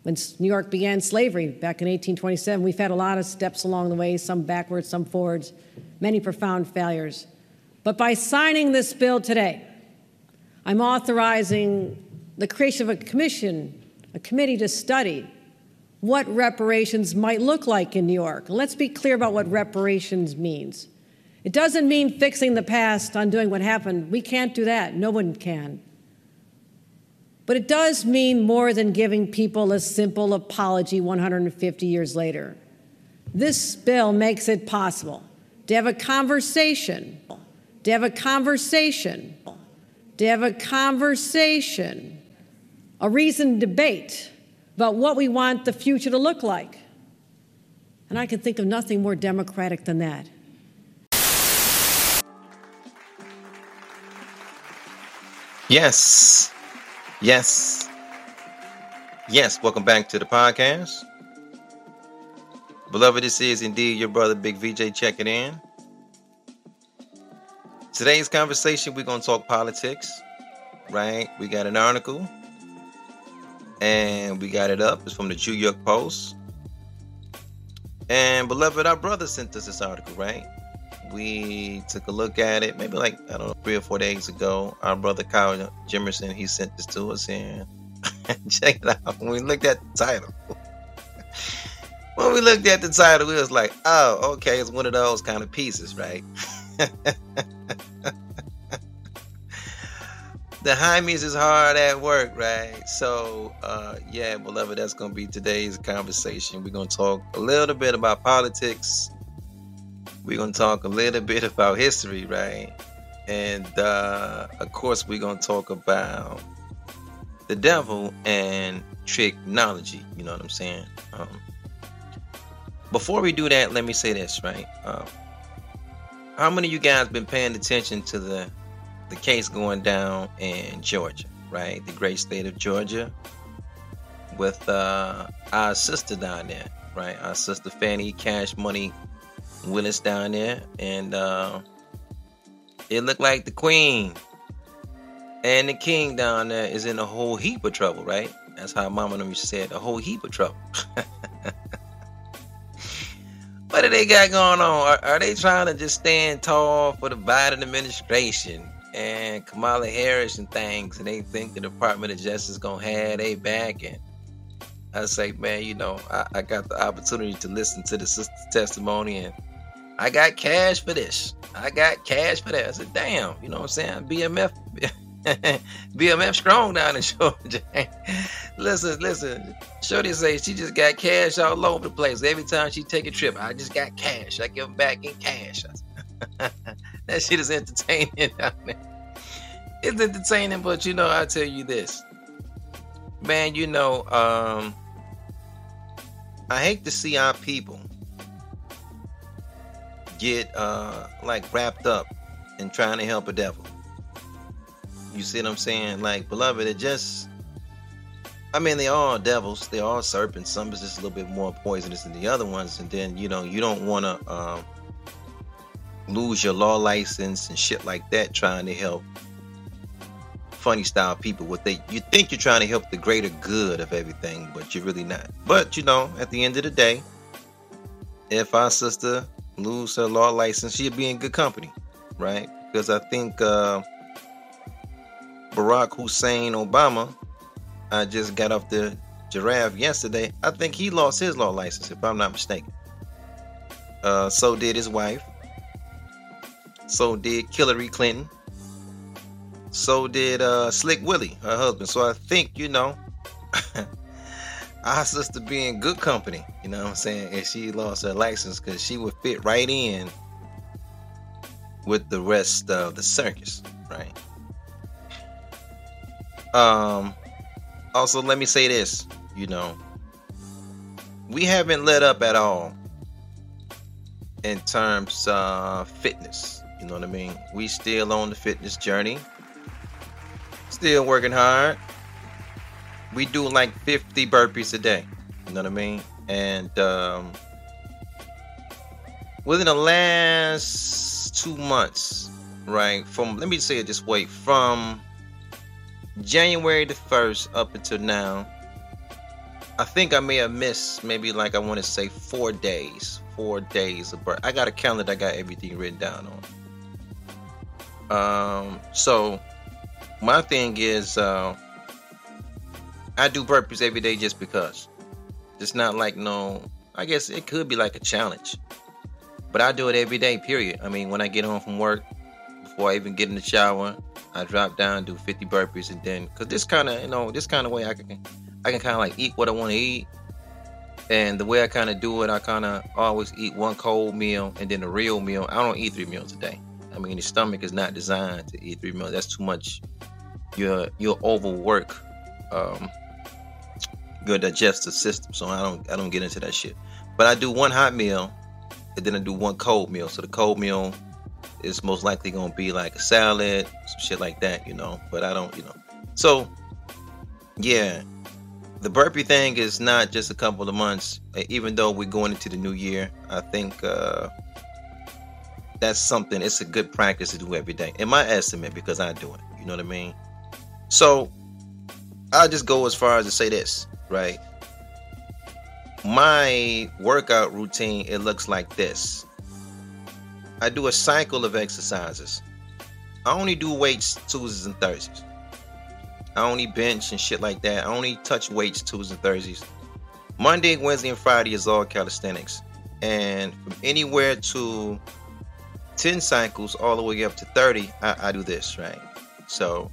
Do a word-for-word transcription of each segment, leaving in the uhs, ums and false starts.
When New York began slavery back in eighteen twenty-seven, we've had a lot of steps along the way, some backwards, some forwards, many profound failures. But by signing this bill today, I'm authorizing the creation of a commission, a committee to study what reparations might look like in New York. And let's be clear about what reparations means. It doesn't mean fixing the past, undoing what happened. We can't do that. No one can. But it does mean more than giving people a simple apology one hundred fifty years later. This bill makes it possible to have a conversation, to have a conversation, to have a conversation, a reasoned debate about what we want the future to look like. And I can think of nothing more democratic than that. Yes. Yes. Yes. Welcome back to the podcast. Beloved, this is indeed your brother, Big V J, checking in. Today's conversation, we're going to talk politics, right? We got an article, and we got it up. It's from the New York Post. And, beloved, our brother sent us this article, right? We took a look at it maybe like, I don't know, three or four days ago. Our brother Kyle Jimerson, he sent this to us, and check it out. When we looked at the title, when we looked at the title, we was like, oh, okay, it's one of those kind of pieces, right? The Heimies is hard at work, right? So, uh, yeah, beloved, that's going to be today's conversation. We're going to talk a little bit about politics. We're going to talk a little bit about history, right? And, uh, of course, we're going to talk about the devil and technology. You know what I'm saying? Um, before we do that, let me say this, right? Uh, how many of you guys been paying attention to the, the case going down in Georgia, right? The great state of Georgia with uh, our sister down there, right? Our sister Fannie Cash Money Willis down there, and uh, it looked like the queen and the king down there is in a whole heap of trouble, right? That's how Mama them used to say it, a whole heap of trouble. What do they got going on? Are, are they trying to just stand tall for the Biden administration and Kamala Harris and things, and they think the Department of Justice gonna have their back? And I say, man, you know, I, I got the opportunity to listen to the sister's testimony, and I got cash for this. I got cash for that. I said, damn, you know what I'm saying? B M F, B M F strong down in Georgia. listen, listen. Shorty say she just got cash all over the place. Every time she take a trip, I just got cash. I give them back in cash. That shit is entertaining down there. It's entertaining, but you know, I tell you this. Man, you know, um, I hate to see our people get uh like wrapped up in trying to help a devil. You see what I'm saying? Like, beloved, it just, I mean, they all devils, they all serpents. Some is just a little bit more poisonous than the other ones, and then, you know, you don't want to um lose your law license and shit like that trying to help funny style people. What they, you think you're trying to help the greater good of everything, but you're really not. But you know, at the end of the day, if our sister lose her law license, she'll be in good company, right? Because I think uh, Barack Hussein Obama, I just got off the giraffe yesterday. I think he lost his law license, if I'm not mistaken. Uh, so did his wife. So did Hillary Clinton. So did uh, Slick Willie, her husband. So I think, you know, our sister be in good company, you know what I'm saying, if she lost her license, because she would fit right in with the rest of the circus, right? Um, also, let me say this, you know, we haven't let up at all in terms of fitness, you know what I mean? We still on the fitness journey, still working hard. We do like fifty burpees a day. You know what I mean? And um, within the last two months, right? From, let me say it this way, from January the first up until now, I think I may have missed maybe like I want to say four days, four days of burp. I got a calendar. I got everything written down on. Um, so my thing is, uh, I do burpees every day just because. It's not like no. I guess it could be like a challenge, but I do it every day. Period. I mean, when I get home from work, before I even get in the shower, I drop down, do fifty burpees, and then because this kind of, you know, this kind of way I can. I can kind of like eat what I want to eat. And the way I kind of do it, I kind of always eat one cold meal and then a real meal. I don't eat three meals a day. I mean, the stomach is not designed to eat three meals. That's too much. You'll, you'll overwork um, your digestive system. So I don't I don't get into that shit. But I do one hot meal and then I do one cold meal. So the cold meal is most likely going to be like a salad, some shit like that, you know. But I don't, you know. So, yeah. The burpee thing is not just a couple of months. Even though we're going into the new year, I think uh, that's something. It's a good practice to do every day, in my estimate, because I do it. You know what I mean? So I'll just go as far as to say this, right? My workout routine, it looks like this. I do a cycle of exercises. I only do weights Tuesdays and Thursdays. I only bench and shit like that. I only touch weights Tuesdays and Thursdays. Monday, Wednesday, and Friday is all calisthenics. And from anywhere to ten cycles all the way up to thirty, I, I do this, right? So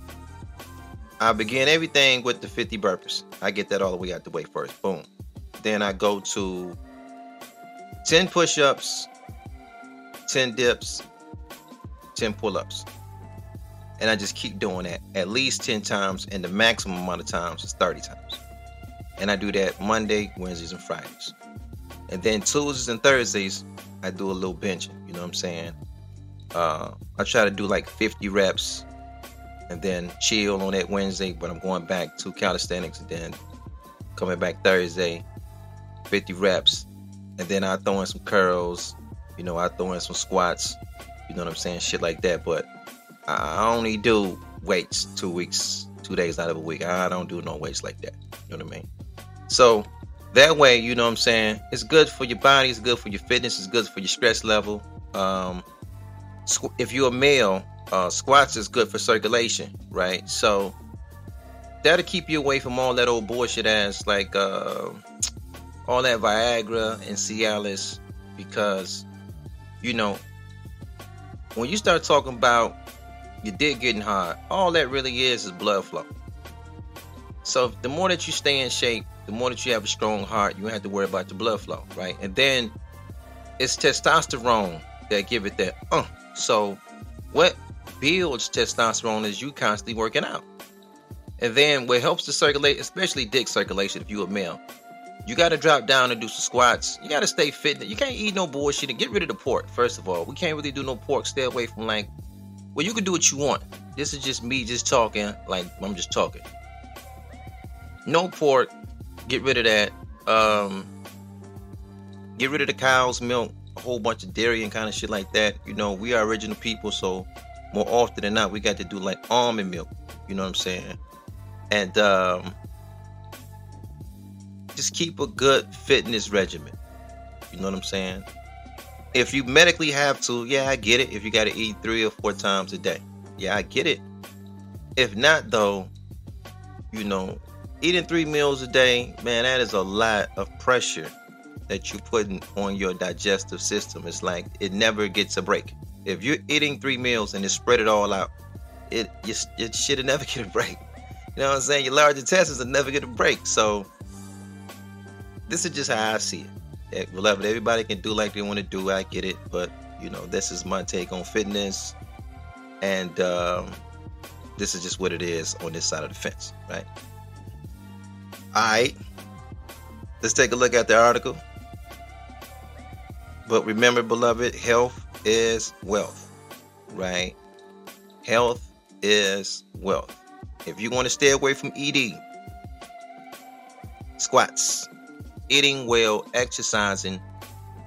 I begin everything with the fifty burpees. I get that all the way out the way first. Boom. Then I go to ten push-ups, ten dips, ten pull-ups. And I just keep doing that at least ten times, and the maximum amount of times is thirty times. And I do that Monday, Wednesdays, and Fridays. And then Tuesdays and Thursdays, I do a little benching. You know what I'm saying? Uh, I try to do like fifty reps and then chill on that Wednesday, but I'm going back to calisthenics and then coming back Thursday, fifty reps. And then I throw in some curls. You know, I throw in some squats. You know what I'm saying? Shit like that. But I only do weights two weeks, two days out of a week. I don't do no weights like that. You know what I mean? So that way, you know what I'm saying? It's good for your body. It's good for your fitness. It's good for your stress level. Um, if you're a male, uh, squats is good for circulation, right? So that'll keep you away from all that old bullshit ass, like uh, all that Viagra and Cialis, because, you know, when you start talking about your dick getting hard, all that really is is blood flow. So the more that you stay in shape, the more that you have a strong heart, you don't have to worry about the blood flow, right? And then it's testosterone that give it that. Uh. So what builds testosterone is you constantly working out. And then what helps to circulate, especially dick circulation, if you're a male, you got to drop down and do some squats. You got to stay fit. You can't eat no bullshit and get rid of the pork, first of all. We can't really do no pork. Stay away from like, well, you can do what you want. This is just me just talking, like I'm just talking. No pork. Get rid of that. Um, get rid of the cow's milk, a whole bunch of dairy and kind of shit like that. You know, we are original people, so more often than not, we got to do like almond milk. You know what I'm saying? And um, just keep a good fitness regimen. You know what I'm saying? If you medically have to, yeah, I get it. If you got to eat three or four times a day, yeah, I get it. If not, though, you know, eating three meals a day, man, that is a lot of pressure that you're putting on your digestive system. It's like it never gets a break. If you're eating three meals and it spread it all out, it you, it should never get a break. You know what I'm saying? Your large intestines will never get a break. So this is just how I see it. Beloved, everybody can do like they want to do. I get it, but you know, this is my take on fitness, and um, this is just what it is on this side of the fence, right? All right, let's take a look at the article. But remember, beloved, health is wealth, right? Health is wealth. If you want to stay away from E D, squats, eating well, exercising,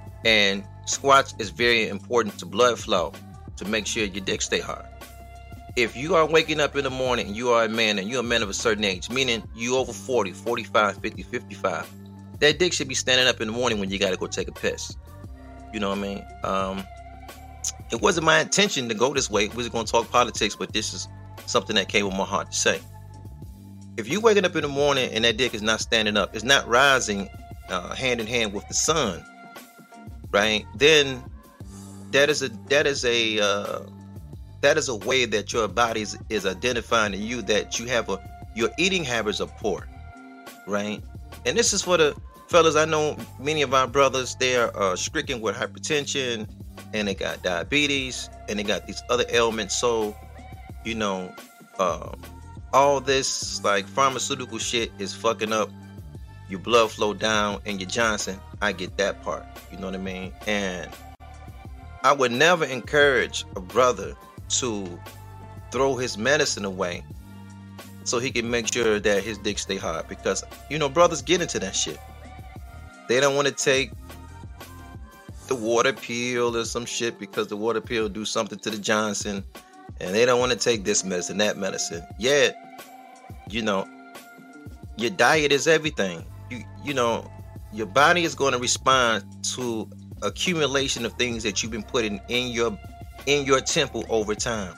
and squats is very important to blood flow to make sure your dick stay hard. if you are waking up in the morning and you are a man and you're a man of a certain age, meaning you over forty, forty-five, fifty, fifty-five, that dick should be standing up in the morning when you got to go take a piss. You know what I mean? Um, it wasn't my intention to go this way. We was going to talk politics, but this is something that came with my heart to say. If you waking up in the morning and that dick is not standing up, it's not rising uh, hand in hand with the sun, right? Then that is a that is a uh, that is a way that your body is, is identifying to you that you have a your eating habits are poor, right? And this is for the fellas. I know many of our brothers, they are uh, stricken with hypertension, and they got diabetes, and they got these other ailments. So, you know, uh, all this like pharmaceutical shit is fucking up your blood flow down and your Johnson. I get that part. You know what I mean? And I would never encourage a brother to throw his medicine away so he can make sure that his dick stay hard, because you know brothers get into that shit. They don't want to take the water pill or some shit because the water pill do something to the Johnson, and they don't want to take this medicine, that medicine. Yet, you know, your diet is everything. You you know, your body is going to respond to accumulation of things that you've been putting in your in your temple over time.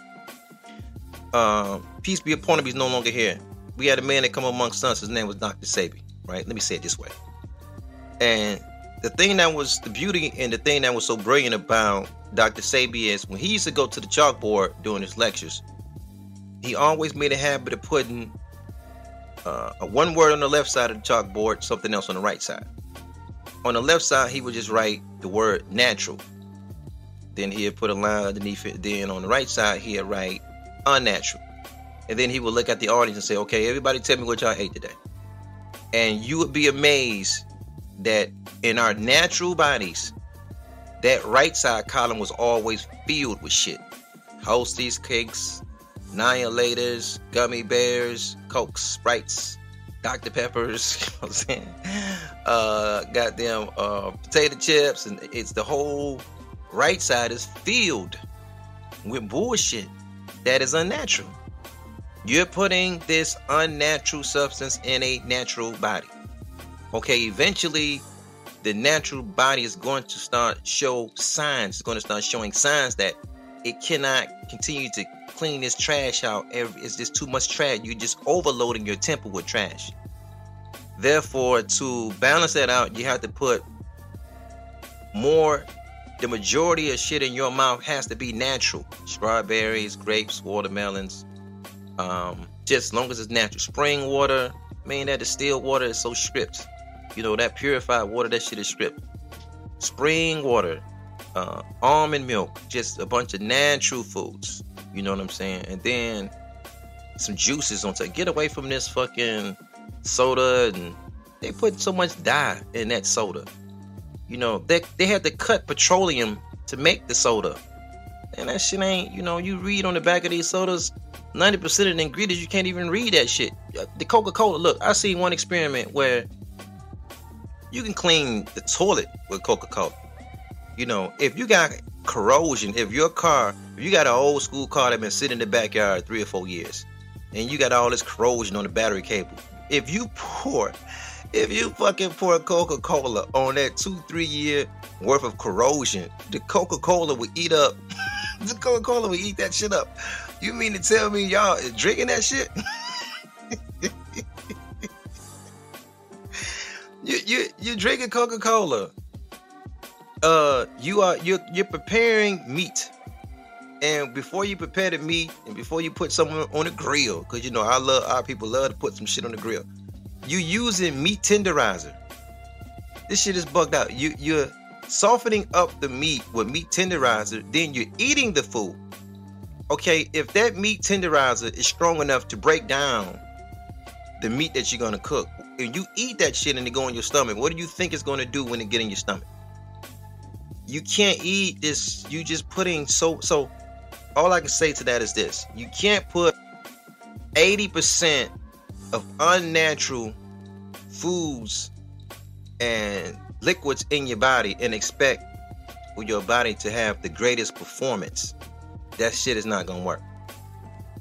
Um, peace be upon him, he's no longer here. We had a man that come amongst us, his name was Doctor Sebi, right? Let me say it this way. And the thing that was the beauty and the thing that was so brilliant about Doctor Sebi is when he used to go to the chalkboard during his lectures, he always made a habit of putting uh, a one word on the left side of the chalkboard, something else on the right side. On the left side, he would just write the word natural. Then he'd put a line underneath it. Then on the right side, he'd write unnatural. And then he would look at the audience and say, okay, everybody tell me what y'all ate today. And you would be amazed that in our natural bodies, that right side column was always filled with shit. Hostess cakes, Annihilators, gummy bears, Cokes, Sprites, Doctor Peppers, you know what I'm saying? Uh, goddamn uh, potato chips, and it's the whole right side is filled with bullshit that is unnatural. You're putting this unnatural substance in a natural body. Okay, eventually the natural body is going to start show signs. It's going to start showing signs that it cannot continue to clean this trash out. It's just too much trash. You're just overloading your temple with trash. Therefore, to balance that out, you have to put more. The majority of shit in your mouth has to be natural. Strawberries, grapes, watermelons. Um, just as long as it's natural. Spring water, man, that distilled water is so stripped. You know, that purified water, that shit is stripped. Spring water, uh, almond milk, just a bunch of natural foods. You know what I'm saying? And then some juices on top. Get away from this fucking soda, and they put so much dye in that soda. You know, they they had to cut petroleum to make the soda. And that shit ain't, you know, you read on the back of these sodas, ninety percent of the ingredients, you can't even read that shit. The Coca-Cola, look, I seen one experiment where you can clean the toilet with Coca-Cola. You know, if you got corrosion, if your car, if you got an old school car that been sitting in the backyard three or four years, and you got all this corrosion on the battery cable, if you pour, if you fucking pour Coca-Cola on that two, three year worth of corrosion, the Coca-Cola will eat up, the Coca-Cola will eat that shit up. You mean to tell me y'all is drinking that shit? you you you drinking Coca-Cola. Uh, you are you're you're preparing meat, and before you prepare the meat, and before you put something on the grill, because you know I love our people love to put some shit on the grill. You using meat tenderizer. This shit is bugged out. You you're softening up the meat with meat tenderizer, then you're eating the food. Okay, if that meat tenderizer is strong enough to break down the meat that you're gonna cook, and you eat that shit and it go in your stomach, what do you think it's gonna do when it get in your stomach? You can't eat this. You just putting so so. All I can say to that is this: you can't put eighty percent of unnatural foods and liquids in your body and expect for your body to have the greatest performance. That shit is not gonna work.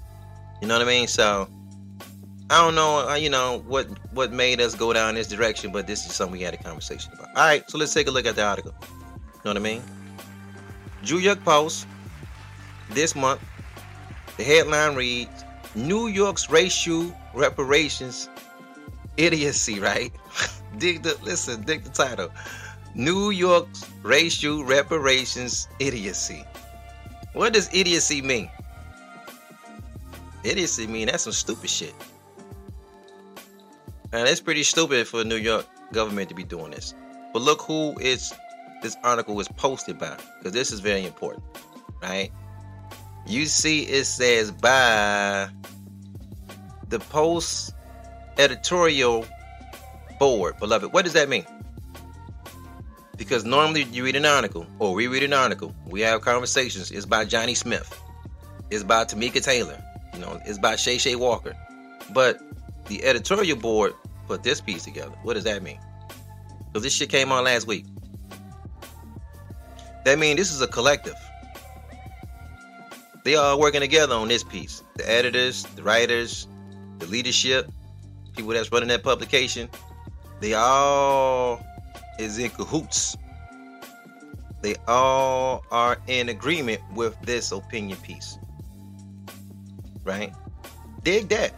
You know what I mean? So I don't know, uh, you know, what what made us go down this direction, but this is something we had a conversation about. All right, so let's take a look at the article. You know what I mean? New York Post this month. The headline reads, New York's racial reparations idiocy, right? dig the listen, dig the title. New York's racial reparations idiocy. What does idiocy mean? Idiocy mean that's some stupid shit. And it's pretty stupid for the New York government to be doing this. But look who is this article was posted by, because this is very important, right? You see it says by the Post editorial board, beloved. What does that mean? Because normally you read an article, or we read an article, we have conversations. It's by Johnny Smith. It's by Tamika Taylor. You know, it's by Shay Shay Walker. But the editorial board put this piece together. What does that mean? Because this shit came on last week. That means this is a collective. They are working together on this piece. The editors, the writers, the leadership, people that's running that publication, they all is in cahoots. They all are in agreement with this opinion piece. Right? Dig that.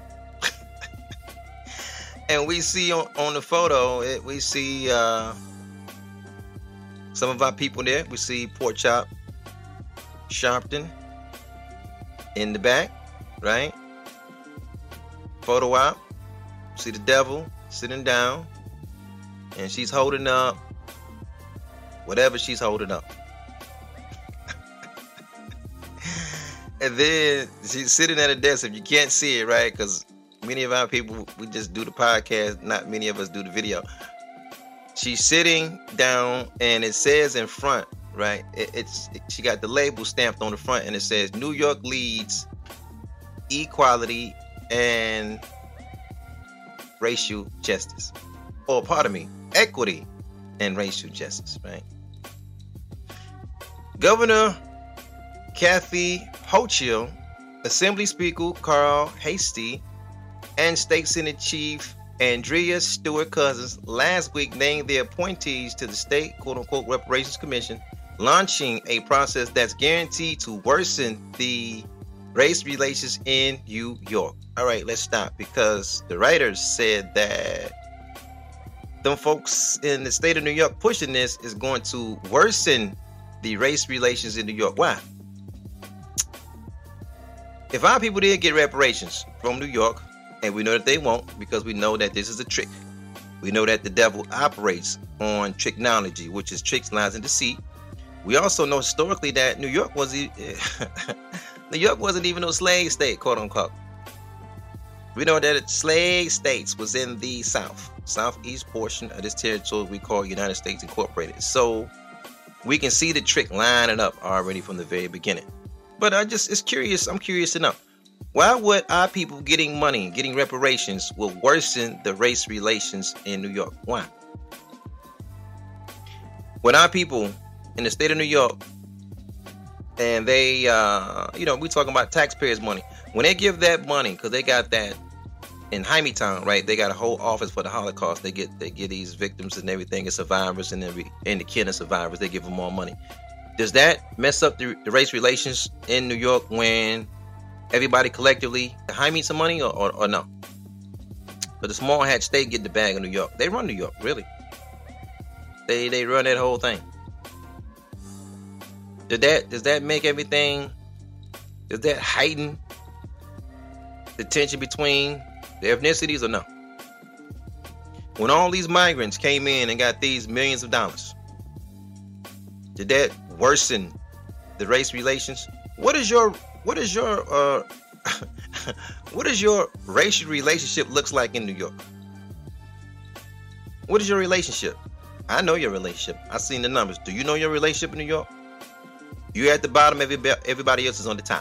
And we see on, on the photo, it, we see uh, some of our people there. We see Pork Chop Sharpton in the back, right? Photo op. See the devil sitting down, and she's holding up whatever she's holding up. And then she's sitting at a desk. If you can't see it, right? Because many of our people, we just do the podcast. Not many of us do the video. She's sitting down, and it says in front, right? It, it's it, she got the label stamped on the front, and it says New York leads equality and racial justice. Or pardon me, equity and racial justice, right? Governor Kathy Hochul, Assembly Speaker Carl Heastie, and State Senate Chief Andrea Stewart Cousins last week named their appointees to the state quote-unquote reparations commission, launching a process that's guaranteed to worsen the race relations in New York. All right, let's stop, because the writers said that them folks in the state of New York pushing this is going to worsen the race relations in New York. Why? If our people did get reparations from New York, and we know that they won't, because we know that this is a trick. We know that the devil operates on tricknology, which is tricks, lies, and deceit. We also know historically that New York was New York wasn't even no slave state, quote unquote. We know that slave states was in the south, southeast portion of this territory we call United States Incorporated. So we can see the trick lining up already from the very beginning. But I just, it's curious. I'm curious to know, why would our people getting money, getting reparations, will worsen the race relations in New York? Why? When our people in the state of New York, and they, uh, you know, we're talking about taxpayers' money. When they give that money, because they got that in Hymietown, right? They got a whole office for the Holocaust. They get they get these victims and everything, and survivors and every and the kin of survivors. They give them more money. Does that mess up the, the race relations in New York when everybody collectively hide me some money, or, or, or no? But the small hat state get the bag of New York. They run New York, really. They they run that whole thing. Does that does that make everything? Does that heighten the tension between the ethnicities, or no? When all these migrants came in and got these millions of dollars, did that worsen the race relations? What is your what is your uh what is your racial relationship looks like in New York? What is your relationship? I know your relationship. I've seen the numbers. Do you know your relationship in New York? You're at the bottom, everybody else is on the top.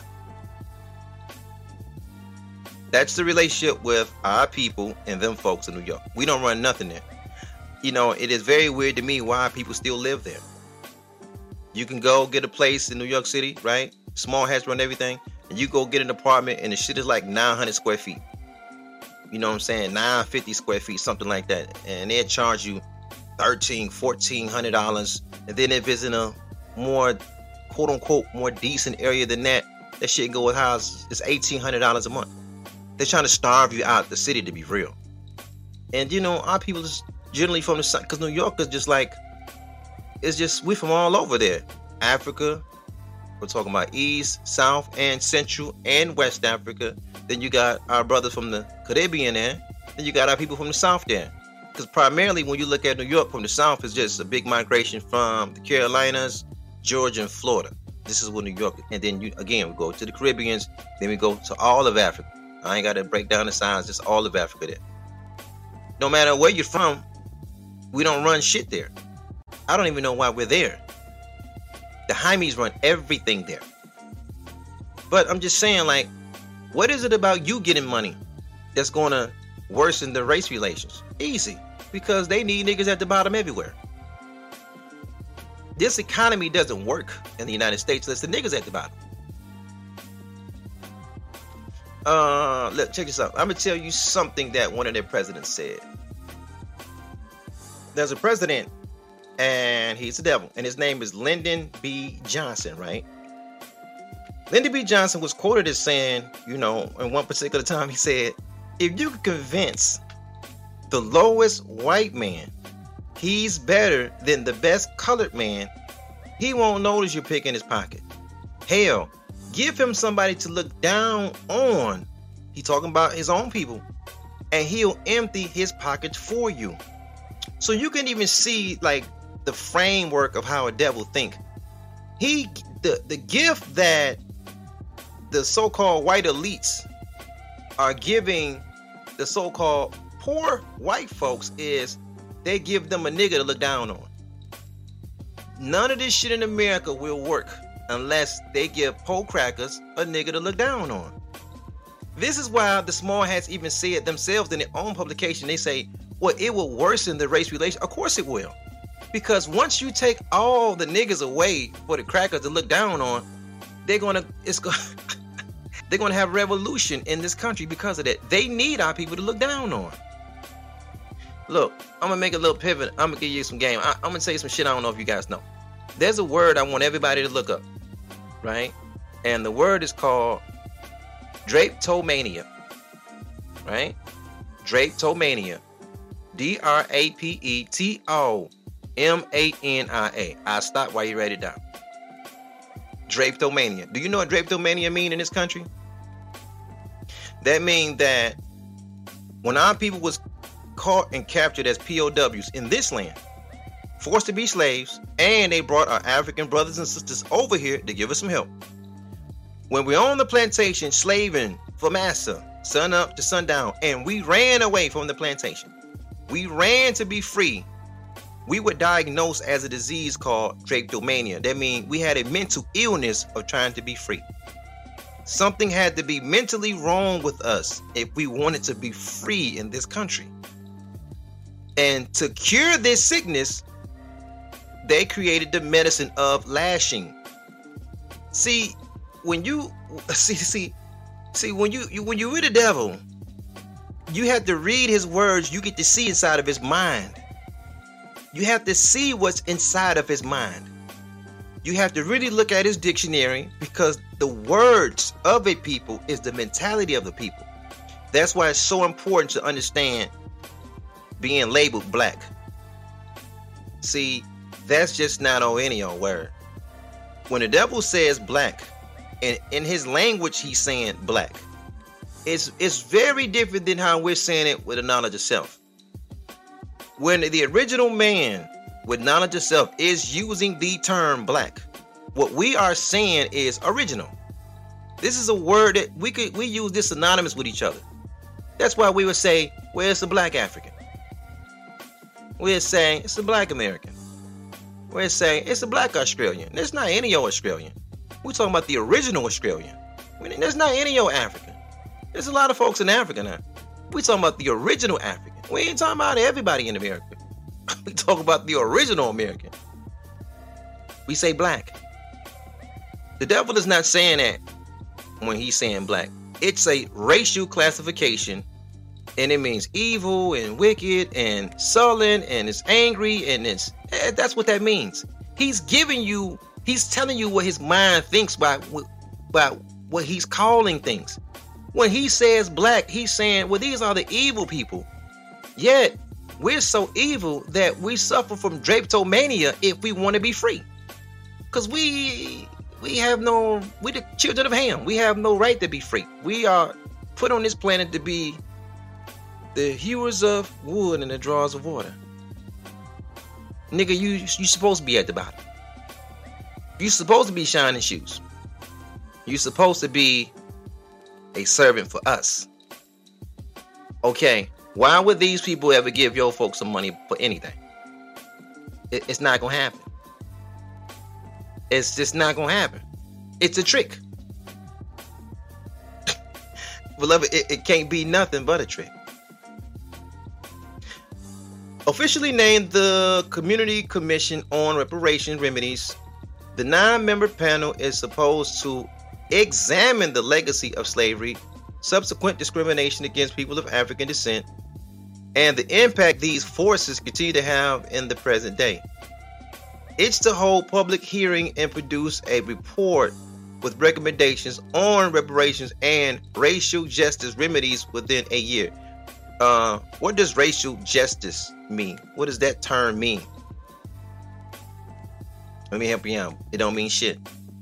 That's the relationship with our people and them folks in New York. We don't run nothing there. You know, it is very weird to me why people still live there. You can go get a place in New York City, right? Small hats run everything. and you go get an apartment and the shit is like nine hundred square feet. You know what I'm saying? nine hundred fifty square feet, something like that. And they'll charge you thirteen, fourteen hundred dollars. And then if it's in a more, quote unquote, more decent area than that, that shit go as high as it's eighteen hundred dollars a month. They're trying to starve you out the city, to be real. And you know, our people is generally from the south, because New York is just like, it's just, we from all over there. Africa, we're talking about East, South, and Central, and West Africa. Then you got our brothers from the Caribbean there. Then you got our people from the South there. Because primarily when you look at New York from the South, it's just a big migration from the Carolinas, Georgia, and Florida. This is what New York is. And then you again, we go to the Caribbeans, then we go to all of Africa. I ain't got to break down the size, just all of Africa there. No matter where you're from, we don't run shit there. I don't even know why we're there. The Jaimes run everything there. But I'm just saying, like, what is it about you getting money that's going to worsen the race relations? Easy. Because they need niggas at the bottom everywhere. This economy doesn't work in the United States unless the niggas at the bottom. Uh, look, check this out. I'm going to tell you something that one of their presidents said. There's a president, and he's the devil, and his name is Lyndon B. Johnson, right? Lyndon B. Johnson was quoted as saying, you know, in one particular time, he said, if you could convince the lowest white man he's better than the best colored man, he won't notice you're picking his pocket. Hell, give him somebody to look down on. He talking about his own people, and he'll empty his pockets for you. So you can even see like the framework of how a devil think. He the the gift that the so-called white elites are giving the so-called poor white folks is they give them a nigga to look down on. None of this shit in America will work unless they give po crackers a nigga to look down on. This is why the small hats even say it themselves in their own publication. They say, well, it will worsen the race relation. Of course it will. Because once you take all the niggas away for the crackers to look down on, they're gonna it's gonna they're gonna have revolution in this country because of that. They need our people to look down on. Look, I'm gonna make a little pivot. I'm gonna give you some game. I, I'm gonna tell you some shit I don't know if you guys know. There's a word I want everybody to look up, right? And the word is called drapetomania, right? Drapetomania. D R A P E T O M A N I A. I'll stop while you write it down. Drapetomania. Do you know what drapetomania mean in this country? That means that when our people was caught and captured as P O Ws in this land, forced to be slaves, and they brought our African brothers and sisters over here to give us some help. When we on the plantation slaving for massa, sun up to sundown, and we ran away from the plantation, we ran to be free, we were diagnosed as a disease called drapetomania. That means we had a mental illness of trying to be free. Something had to be mentally wrong with us if we wanted to be free in this country. And to cure this sickness, they created the medicine of lashing. See, when you see see see when you, you when you read the devil, you have to read his words. You get to see inside of his mind. You have to see what's inside of his mind. You have to really look at his dictionary, because the words of a people is the mentality of the people. That's why it's so important to understand being labeled black. See, that's just not on any old word. When the devil says black, and in his language he's saying black, it's it's very different than how we're saying it with the knowledge of self. When the original man with knowledge of self is using the term black, what we are saying is original. This is a word that we could we use this synonymous with each other. That's why we would say, where's the black African? We're saying it's a black American. We're saying it's a black Australian. There's not any old Australian. We're talking about the original Australian. I mean, there's not any old African. There's a lot of folks in Africa now. We're talking about the original African. We ain't talking about everybody in America. We talk about the original American. We say black. The devil is not saying that when he's saying black. It's a racial classification, and it means evil and wicked and sullen and it's angry, and it's eh, that's what that means. He's giving you, he's telling you what his mind thinks by, by what he's calling things. When he says black, he's saying, well, these are the evil people. Yet, we're so evil that we suffer from drapetomania if we want to be free. Because we we have no, we're the children of Ham. We have no right to be free. We are put on this planet to be the hewers of wood and the drawers of water. Nigga, you you supposed to be at the bottom. You supposed to be shining shoes. You supposed to be a servant for us. Okay, why would these people ever give your folks some money for anything? It, it's not gonna happen. It's just not gonna happen. It's a trick. Beloved, it, it can't be nothing but a trick. Officially named the Community Commission on Reparation Remedies, the nine-member panel is supposed to examine the legacy of slavery, subsequent discrimination against people of African descent, and the impact these forces continue to have in the present day. It's to hold public hearing and produce a report with recommendations on reparations and racial justice remedies within a year. Uh, what does racial justice mean? What does that term mean? Let me help you out. It don't mean shit.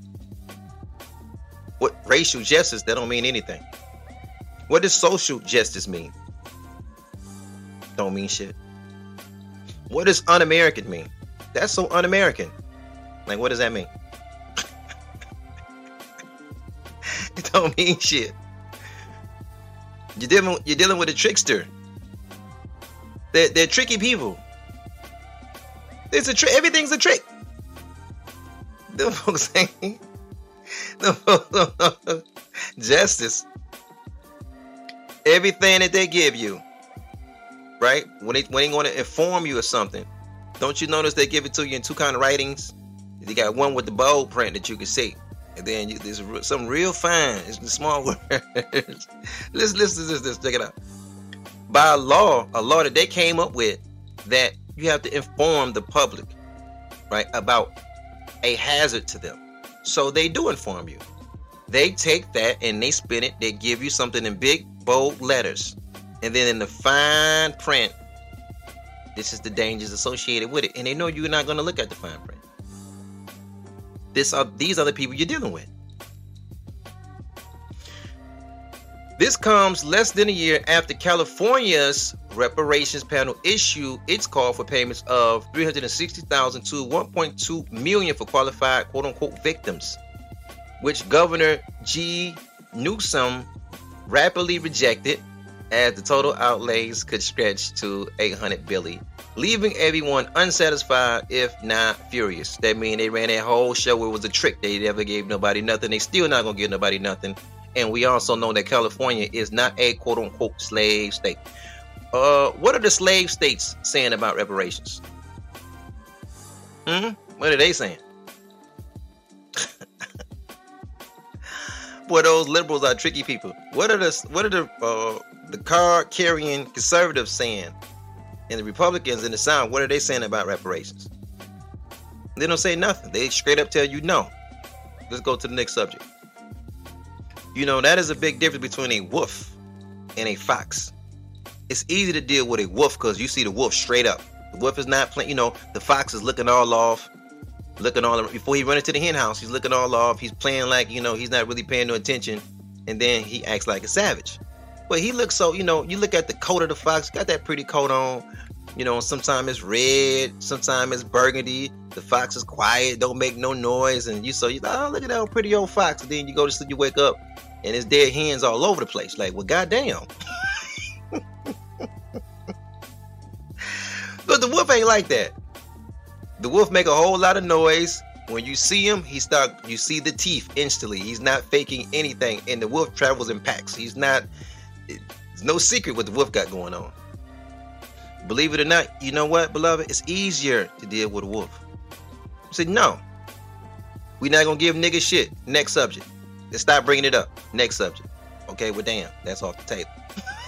What racial justice? That don't mean anything. What does social justice mean? Don't mean shit. What does un-American mean? That's so un-American. Like, what does that mean? It don't mean shit. You're dealing, you're dealing with a trickster. They're, they're tricky people. It's a trick. Everything's a trick. The folks saying justice. Everything that they give you, right? When they when they want to inform you of something, don't you notice they give it to you in two kind of writings? They got one with the bold print that you can see, and then you, there's some real fine, it's the small words. Listen, listen to this. Check it out. By a law, a law that they came up with, that you have to inform the public, right, about a hazard to them. So they do inform you. They take that and they spin it. They give you something in big, bold letters. And then in the fine print, this is the dangers associated with it. And they know you're not going to look at the fine print. This are, these are the people you're dealing with. This comes less than a year after California's reparations panel issued its call for payments of three hundred sixty thousand dollars to one point two million dollars for qualified quote-unquote victims, which Governor G. Newsom rapidly rejected, as the total outlays could stretch to eight hundred billion dollars, leaving everyone unsatisfied, if not furious. That means they ran that whole show where it was a trick. They never gave nobody nothing. They still not gonna give nobody nothing. And we also know that California is not a quote-unquote slave state. Uh, what are the slave states saying about reparations? Hmm? What are they saying? Boy, those liberals are tricky people. What are the what are the uh, the card-carrying conservatives saying? And the Republicans in the South, what are they saying about reparations? They don't say nothing. They straight up tell you no. Let's go to the next subject. You know, that is a big difference between a wolf and a fox. It's easy to deal with a wolf because you see the wolf straight up. The wolf is not playing, you know, the fox is looking all off, looking all, before he run into the hen house, he's looking all off. He's playing like, you know, he's not really paying no attention. And then he acts like a savage. But he looks so, you know, you look at the coat of the fox, got that pretty coat on. You know, sometimes it's red, sometimes it's burgundy. The fox is quiet, don't make no noise. And you so you like, oh, look at that pretty old fox. And then you go to sleep, you wake up, and there's dead hens all over the place. Like, well, goddamn. But the wolf ain't like that. The wolf make a whole lot of noise. When you see him, he start. You see the teeth instantly. He's not faking anything. And the wolf travels in packs. He's not. It's no secret what the wolf got going on. Believe it or not, you know what, beloved? It's easier to deal with a wolf. I said, no. We're not going to give niggas shit. Next subject. stop bringing it up. Next subject. Okay, well, damn, that's off the table.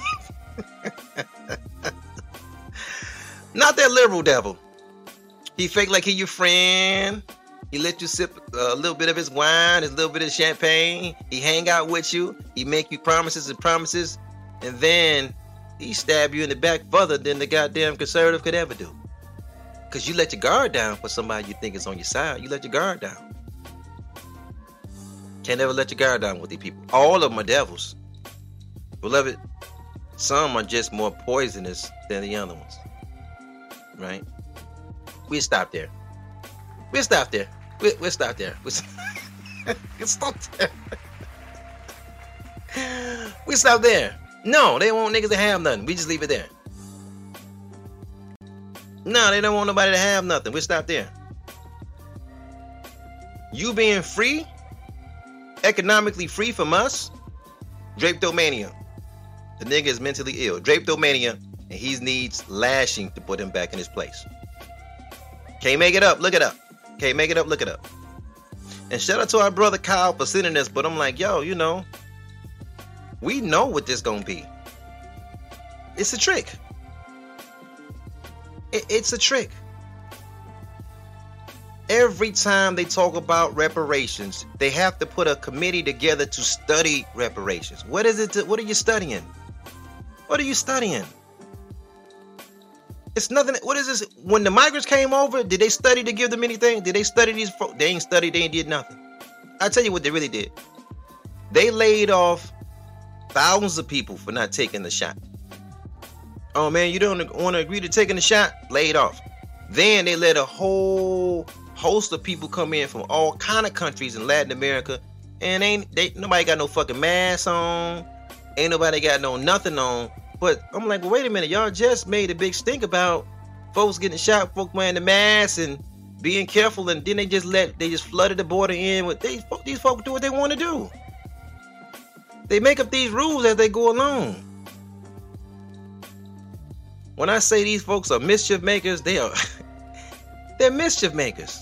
Not that liberal devil. He fake like he your friend. He let you sip a little bit of his wine, his little bit of champagne. He hang out with you. He make you promises and promises. And then he stab you in the back further than the goddamn conservative could ever do. Because you let your guard down for somebody you think is on your side. You let your guard down. Can't ever let your guard down with these people. All of them are devils. Beloved, some are just more poisonous than the other ones. Right? We'll stop there. We'll stop there. We'll, we'll stop there. We'll, we'll stop there. We'll stop there. No, they don't want niggas to have nothing. We just leave it there. No, they don't want nobody to have nothing. We'll stop there. You being free, economically free from us, drapetomania. The nigga is mentally ill. Drapetomania, and he needs lashing to put him back in his place. Can't make it up, look it up. Can't make it up, look it up. And shout out to our brother Kyle for sending this, but I'm like, yo, you know, we know what this gonna be. It's a trick. It, it's a trick. Every time they talk about reparations, they have to put a committee together to study reparations. What is it? To, what are you studying? What are you studying? It's nothing. What is this? When the migrants came over, did they study to give them anything? Did they study these folks? They ain't studied. They ain't did nothing. I tell you what they really did. They laid off thousands of people for not taking the shot. Oh man, you don't want to agree to taking the shot? Laid off. Then they let a whole host of people come in from all kind of countries in Latin America, and ain't they? Nobody got no fucking mask on. Ain't nobody got no nothing on. But I'm like, well, wait a minute, y'all just made a big stink about folks getting shot, folks wearing the mask and being careful, and then they just let they just flooded the border in with these these folks do what they want to do. They make up these rules as they go along. When I say these folks are mischief makers, they are they're mischief makers.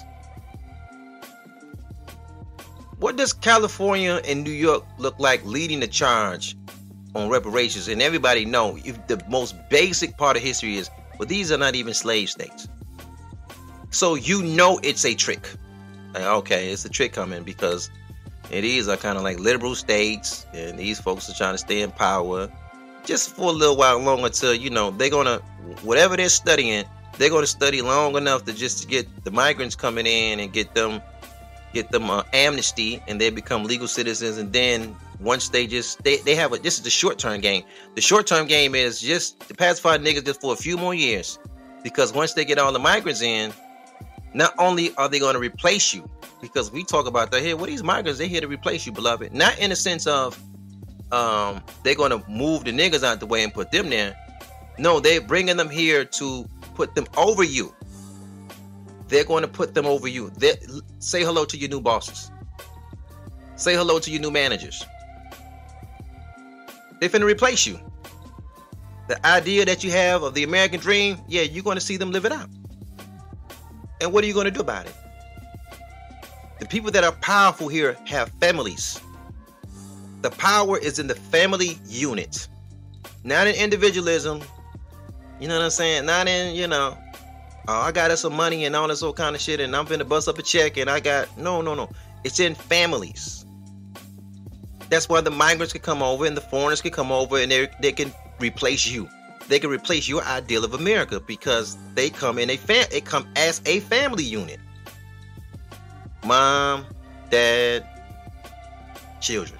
What does California and New York look like leading the charge on reparations? And everybody know if the most basic part of history is, well, these are not even slave states. So you know it's a trick. Like, okay, it's a trick coming because these are kind of like liberal states, and these folks are trying to stay in power just for a little while longer till, you know, they're gonna, whatever they're studying, they're gonna study long enough to just get the migrants coming in and get them get them uh, amnesty, and they become legal citizens. And then once they just they, they have a, this is the short-term game. The short-term game is just to pacify niggas just for a few more years, because once they get all the migrants in, not only are they going to replace you, because we talk about that here, well, these migrants, they're here to replace you, beloved. Not in the sense of um they're going to move the niggas out the way and put them there. No, they're bringing them here to put them over you. They're going to put them over you. They're, say hello to your new bosses. Say hello to your new managers. They're finna replace you. The idea that you have of the American dream, yeah, you're going to see them live it out. And what are you going to do about it? The people that are powerful here have families. The power is in the family unit, not in individualism. You know what I'm saying? Not in, you know, oh, I got us some money and all this old kind of shit, and I'm finna bust up a check, and I got, no, no, no. It's in families. That's why the migrants can come over and the foreigners can come over, and they they can replace you. They can replace your ideal of America because they come in a fam. They come as a family unit. Mom, dad, children.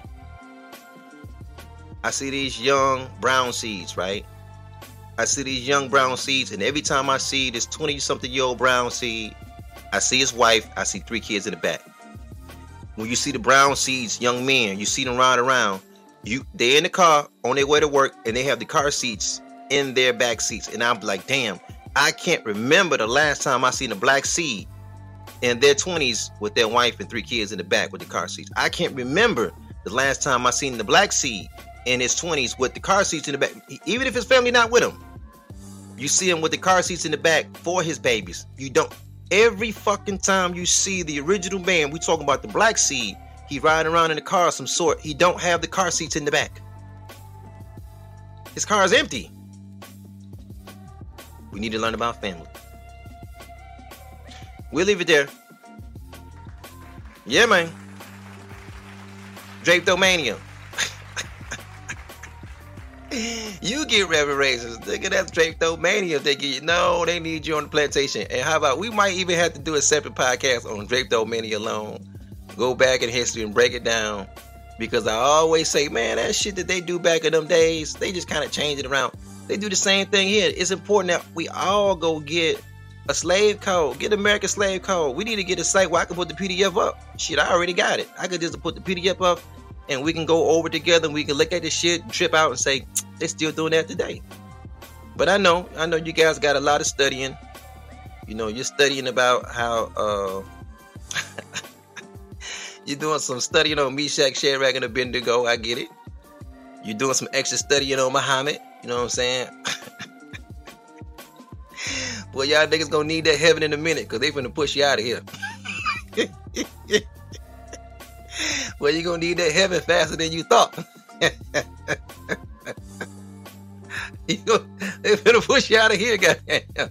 I see these young brown seeds, right? I see these young brown seeds, and every time I see this twenty-something-year-old brown seed, I see his wife, I see three kids in the back. When you see the brown seeds, young men, you see them ride around, you they're in the car on their way to work, and they have the car seats in their back seats. And I'm like, damn, I can't remember the last time I seen a black seed in their twenties with their wife and three kids in the back with the car seats. I can't remember the last time I seen the black seed in his twenties with the car seats in the back, even if his family not with him. You see him with the car seats in the back for his babies. You don't. Every fucking time you see the original man, we talking about the black seed, He riding around in a car of some sort. He don't have the car seats in the back. His car is empty. We need to learn about family. We'll leave it there. Yeah, man. Drapetomania. You get reparations. Nigga, that's Drapetomania. They get you. No, they need you on the plantation. And how about we might even have to do a separate podcast on Drapetomania alone. Go back in history and break it down. Because I always say, man, that shit that they do back in them days, they just kind of change it around. They do the same thing here. It's important that we all go get a slave code. Get American slave code. We need to get a site where I can put the P D F up. Shit, I already got it. I could just put the P D F up and we can go over together and we can look at this shit and trip out and say, they still doing that today. But I know, I know you guys got a lot of studying. You know, you're studying about how, uh, you're doing some studying on Meshach, Shadrach, and Abednego. I get it. You're doing some extra studying on Muhammad. You know what I'm saying? Well, y'all niggas gonna need that heaven in a minute because they finna push you out of here. Well, you gonna need that heaven faster than you thought. you gonna, they finna push you out of here, goddamn.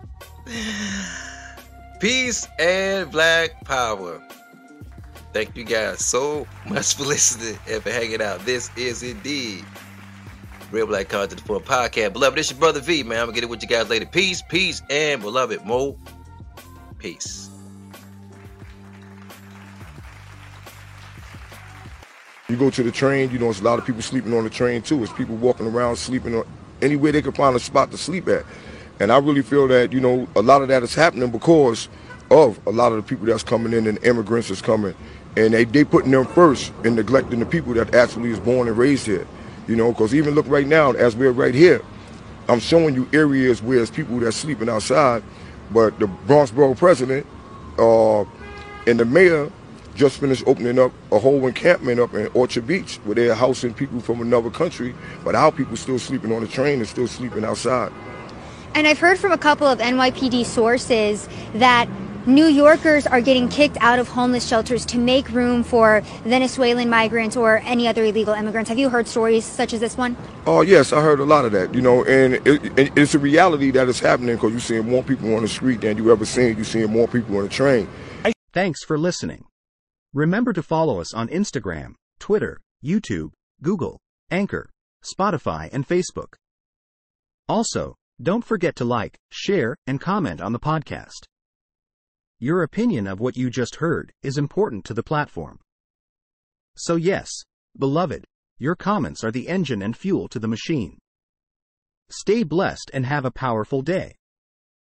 Peace and black power. Thank you guys so much for listening and for hanging out. This is indeed Real Black Content for a podcast. Beloved, it's your brother V, man. I'm gonna get it with you guys later. Peace, peace, and beloved, more peace. You go to the train, you know, there's a lot of people sleeping on the train too. It's people walking around sleeping on anywhere they can find a spot to sleep at. And I really feel that, you know, a lot of that is happening because of a lot of the people that's coming in and the immigrants that's coming. And they, they putting them first and neglecting the people that actually is born and raised here. You know, because even look right now, as we're right here, I'm showing you areas where there's people that's sleeping outside, but the Bronx Borough president uh, and the mayor just finished opening up a whole encampment up in Orchard Beach where they're housing people from another country, but our people still sleeping on the train and still sleeping outside. And I've heard from a couple of N Y P D sources that New Yorkers are getting kicked out of homeless shelters to make room for Venezuelan migrants or any other illegal immigrants. Have you heard stories such as this one? Oh, yes, I heard a lot of that, you know, and it, it, it's a reality that is happening because you're seeing more people on the street than you ever seen. You're seeing more people on the train. Thanks for listening. Remember to follow us on Instagram, Twitter, YouTube, Google, Anchor, Spotify, and Facebook. Also, don't forget to like, share, and comment on the podcast. Your opinion of what you just heard is important to the platform. So yes, beloved, your comments are the engine and fuel to the machine. Stay blessed and have a powerful day.